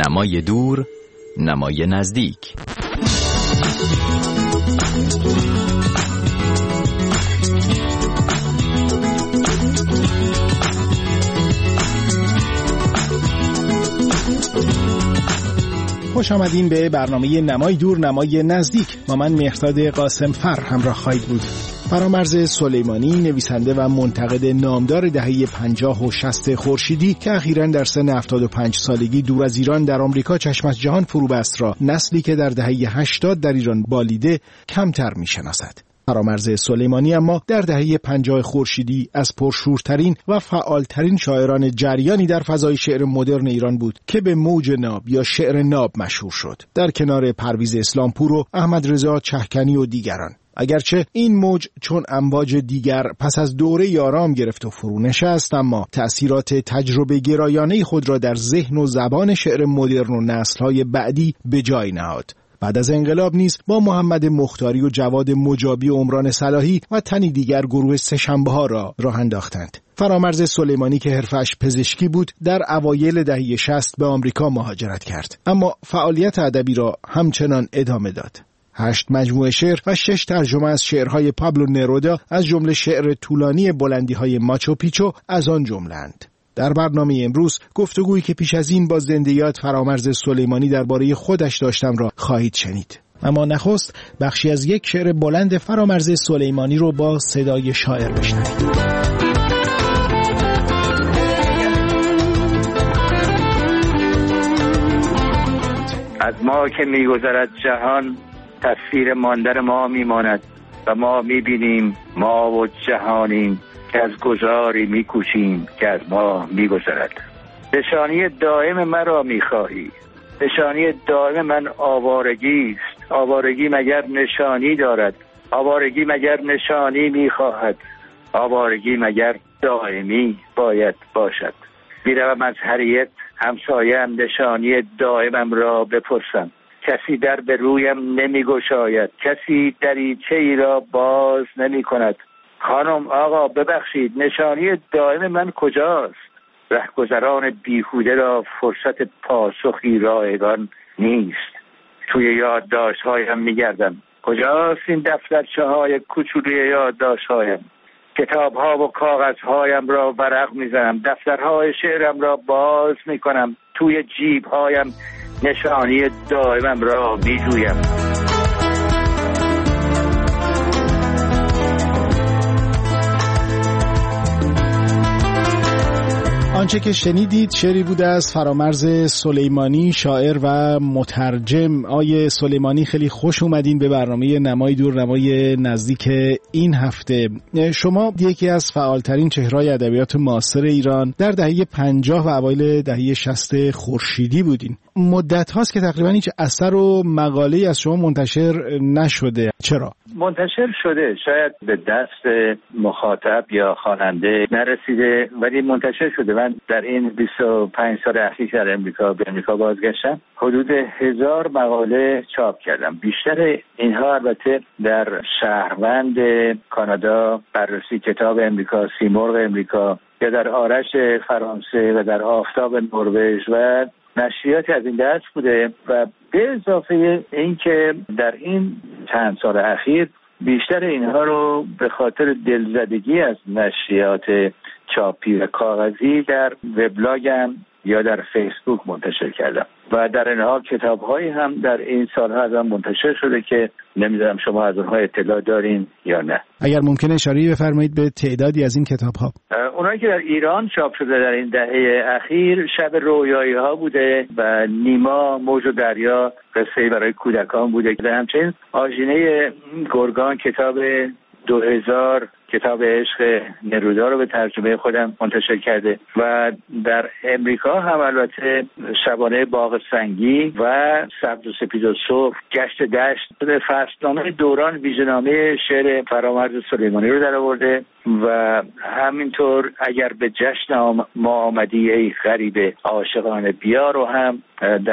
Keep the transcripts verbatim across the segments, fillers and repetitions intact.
نمای دور، نمای نزدیک. خوش آمدین به برنامه نمای دور نمای نزدیک. با من مهرداد قاسم فر همراه خواهید بود. فرامرز سلیمانی نویسنده و منتقد نامدار دهه پنجاه و شصت خورشیدی که اخیراً در سن هفتاد و پنج سالگی دور از ایران در آمریکا چشم از جهان فرو بست را نسلی که در دهه هشتاد در ایران بالیده کمتر می‌شناسد. فرامرز سلیمانی اما در دهه پنجاه خورشیدی از پرشورترین و فعالترین شاعران جریانی در فضای شعر مدرن ایران بود که به موج ناب یا شعر ناب مشهور شد، در کنار پرویز اسلامپور و احمد رضا چهکنی و دیگران. اگرچه این موج چون امواج دیگر پس از دوره آرام گرفت و فرو نشست، اما تأثیرات تجربه گرایانه خود را در ذهن و زبان شعر مدرن و نسل‌های بعدی به جای نهاد. بعد از انقلاب نیز با محمد مختاری و جواد مجابی و عمران صلاحی و تنی دیگر گروه سه‌شنبه‌ها را راه انداختند. فرامرز سلیمانی که حرفش پزشکی بود در اوایل دهه شصت به آمریکا مهاجرت کرد، اما فعالیت ادبی را همچنان ادامه داد. هشت مجموعه شعر و شش ترجمه از شعرهای پابلو نرودا از جمله شعر طولانی بلندی‌های ماچو پیچو از آن جمله‌اند. در برنامه امروز گفتگویی که پیش از این با زنده‌یاد فرامرز سلیمانی درباره خودش داشتم را خواهید شنید. اما نخست بخشی از یک شعر بلند فرامرز سلیمانی رو با صدای شاعر بشنوید. از ما که می‌گذرد جهان، تصویر ماندن ما میماند و ما میبینیم ما و جهانیم که از گذاری میکوشیم که از ما میگذرد. نشانی دائم مرا میخواهی، نشانی دائم من آوارگی است. آوارگی مگر نشانی دارد؟ آوارگی مگر نشانی میخواهد؟ آوارگی مگر دائمی باید باشد؟ میروم از حریت همسایم نشانی دائمم را بپرسم، کسی در به رویم نمی گشاید، کسی دریچه ای را باز نمی کند. خانم آقا ببخشید، نشانی دائم من کجاست؟ رهگذران بیهوده را فرصت پاسخی رایگان نیست. توی یادداشت‌هایم می‌گردم، کجاست این دفترچه های کوچولی یادداشت‌هایم؟ کتاب‌ها و کاغذهایم را ورق می‌زنم، دفترهای شعرم را باز می‌کنم، توی جیب‌هایم نشانی دائمم را می‌جویم. آنچه که شنیدید شعری بود از فرامرز سلیمانی، شاعر و مترجم. آیه سلیمانی خیلی خوش اومدین به برنامه نمای دور نمای نزدیک این هفته. شما یکی از فعالترین چهره‌های ادبیات معاصر ایران در دهه پنجاه و اوایل دهه شصت خورشیدی بودین. مدت هاست که تقریبا هیچ اثر و مقاله‌ای از شما منتشر نشده. چرا؟ منتشر شده، شاید به دست مخاطب یا خواننده نرسیده، ولی منتشر شده. من در این بیست و پنج سال اخیر در امریکا به امریکا بازگشتم، حدود هزار مقاله چاپ کردم. بیشتر اینها البته در شهروند کانادا، بررسی کتاب امریکا، سیمرغ امریکا، یا در آرش فرانسه و در آفتاب نروژ و نشریاتی از این دست بوده. و به اضافه اینکه در این چند سال اخیر بیشتر اینها رو به خاطر دلزدگی از نشریات چاپی و کاغذی در وبلاگم یا در فیسبوک منتشر کردم و در اینها کتاب‌هایی هم در این سال‌ها از آن منتشر شده که نمی‌دونم شما از اونها اطلاع دارین یا نه. اگر ممکنه اشاره بفرمایید به تعدادی از این کتاب‌ها. اونایی که در ایران چاپ شده در این دهه اخیر، شب رویایی‌ها بوده و نیما، موج و دریا، قصه‌ای برای کودکان بوده که همچنین آژینه گرگان، کتاب دو هزار، کتاب عشق نرودا رو به ترجمه خودم منتشر کرده و در امریکا هم البته شبانه باغ سنگی و سبز و سپید و سرخ، گشت دشت، فصلنامه دوران ویژه‌نامه شعر فرامرز سلیمانی رو در آورده و همینطور اگر به جشن ما آمدی ای غریب عاشقانه بیا رو هم در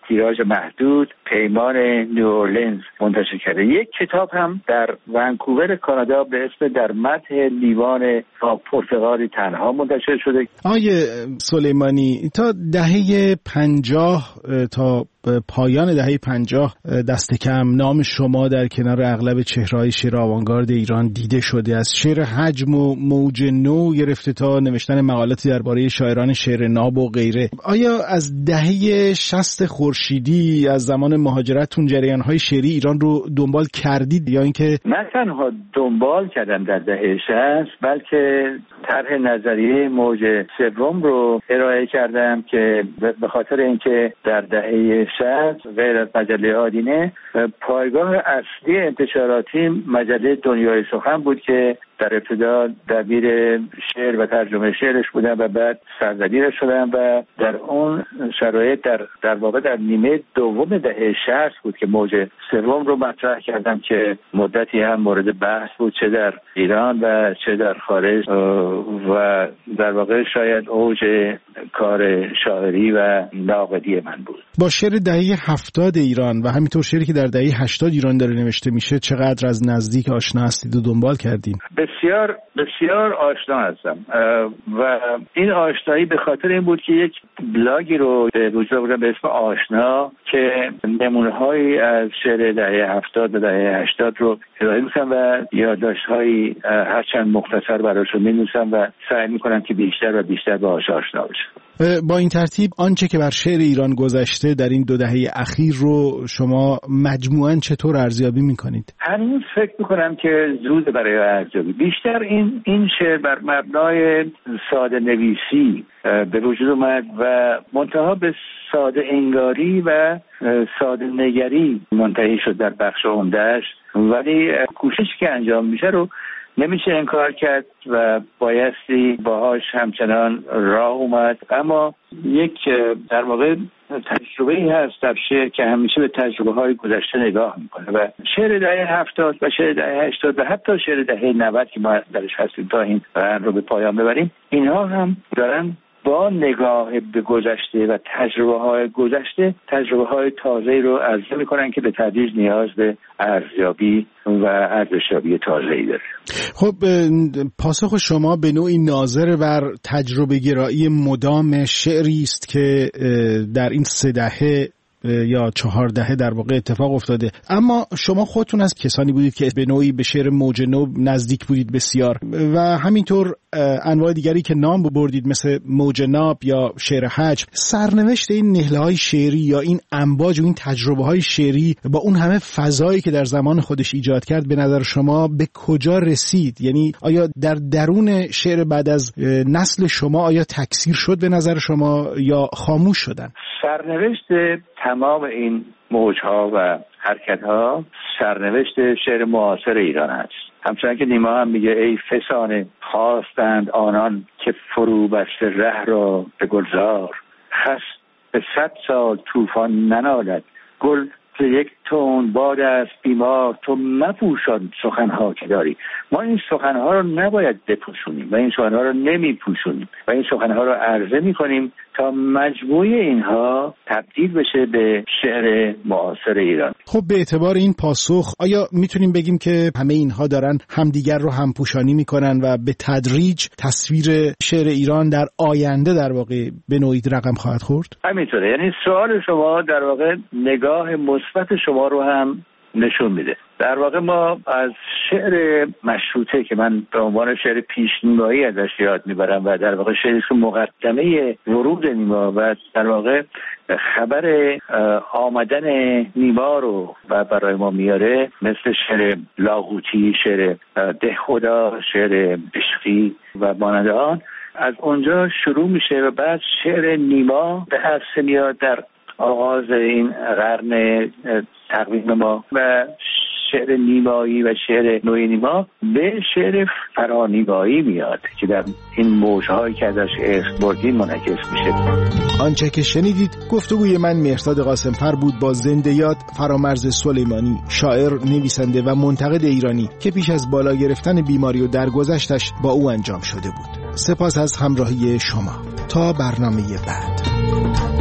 تیراژ محدود پیمان نیوورلینز منتشر کرده. یک کتاب هم در ونکوور کانادا به اسم در مدح لیوان پرتقالی تنها منتشر شده. آقای سلیمانی، تا دهه پنجاه تا پایان دهه پنجاه دست کم نام شما در کنار اغلب چهره‌های شعر آوانگارد ایران دیده شده. از شعر حجم و موج نو گرفته تا نوشتن مقالاتی درباره شاعران شعر ناب و غیره. آیا از دهه شصت خورشیدی از زمان مهاجرتتون جریان‌های شعری ایران رو دنبال کردید یا اینکه نه تنها دنبال کردم در دهه شصت بلکه طرح نظریه موج سوم رو ارائه کردم که به خاطر اینکه در دهه شصت غیر از مجله آدینه پایگاه اصلی انتشاراتی مجله دنیای سخن بود که در ابتدا دبیر شعر و ترجمه شعرش بودم و بعد سردبیرش شدم و در اون شرایط در در واقع در نیمه دوم دهه شصت بود که موج سوم رو مطرح کردم که مدتی هم مورد بحث بود چه در ایران و چه در خارج و در واقع شاید اوج کار شاعری و ناقدی من بود. با شعر دهه هفتاد ایران و همینطور شعری که در دهه هشتاد ایران داره نوشته میشه چقدر از نزدیک آشنا هستید و دنبال کردین؟ بسیار بسیار آشنا هستم و این آشنایی به خاطر این بود که یک بلاگی رو به وجود آوردم به اسم آشنا که نمونه‌هایی از شعر دهه هفتاد و دهه هشتاد رو ارائه می‌کنم و یادداشت‌هایی هرچند مختصر براشون می‌نویسم و سعی می‌کنم که بیشتر و بیشتر باهاش آشنا بشم. با این ترتیب آنچه که بر شعر ایران گذشته در این دو دهه اخیر رو شما مجموعاً چطور ارزیابی می‌کنید؟ هنوز فکر می‌کنم که زود برای ارزیابی. بیشتر این این شعر بر مبنای ساده نویسی به وجود اومد و منتها به ساده انگاری و ساده نگری منتهی شد در بخش عمده‌اش، ولی کوششی که انجام میشه رو نمیشه انکار کرد و بایستی باهاش همچنان راه اومد. اما یک در واقع تجربه‌ای هست در شعر که همیشه به تجربه‌های گذشته نگاه میکنه و شعر دهه هفتاد و شعر دهه هشتاد و حتی شعر دهه نود که ما درش هستیم تا این رو به پایان ببریم، اینها هم دارن با نگاه به گذشته و تجربه‌های گذشته تجربه‌های تازه‌ای رو عرضه می‌کنن که به تدریج نیاز به ارزیابی و ارزشیابی تازه‌ای داره. خب پاسخ شما به نوعی ناظر بر تجربه گرایی مدام شعری است که در این سه دهه یا چهار دهه در واقع اتفاق افتاده. اما شما خودتون از کسانی بودید که به نوعی به شعر موج نو نزدیک بودید بسیار و همینطور انواع دیگری که نام بردید مثل موج ناب یا شعر حجم. سرنوشت این نهله‌های شعری یا این امواج و این تجربه‌های شعری با اون همه فضایی که در زمان خودش ایجاد کرد به نظر شما به کجا رسید؟ یعنی آیا در درون شعر بعد از نسل شما آیا تکثیر شد به نظر شما یا خاموش شدن؟ سرنوشت تمام این موجها و حرکتها سرنوشت شعر معاصر ایران است. همچنان که نیما هم میگه ای فسانه خواستند آنان که فرو بسته ره را به گلزار، خس به صد سال طوفان ننالد، گل که یک تون باد است بیمار، تو مپوشان سخنها که داری. ما این سخنها رو نباید بپوشونیم و این سخنها رو نمیپوشونیم و این سخنها رو عرضه میکنیم تا مجموعه اینها تبدیل بشه به شعر معاصر ایران. خب به اعتبار این پاسخ آیا میتونیم بگیم که همه اینها دارن همدیگر رو همپوشانی میکنن و به تدریج تصویر شعر ایران در آینده در واقع به نوعی رقم خواهد خورد؟ همینطوره. یعنی سوال شما در واقع نگاه مثبت شما رو هم نشون میده. در واقع ما از شعر مشروطه که من به عنوان شعر پیشنیمایی ازش یاد میبرم و در واقع شعری که مقدمه ورود نیما و در واقع خبر آمدن نیما رو و برای ما میاره، مثل شعر لاغوتی، شعر ده خدا، شعر عشقی و مانند آن، از اونجا شروع میشه و بعد شعر نیما به حس میاد در آغاز این قرن تقویم ما و شعر نیمایی و شعر نوی نیما به شعر فرانیمایی میاد که در این موجهایی که ازش اسم بردیم منعکس میشه. آنچه که شنیدید گفتگوی من مهرداد قاسمفر بود با زنده یاد فرامرز سلیمانی، شاعر، نویسنده و منتقد ایرانی که پیش از بالا گرفتن بیماری و درگذشتش با او انجام شده بود. سپاس از همراهی شما. تا برنامه بعد.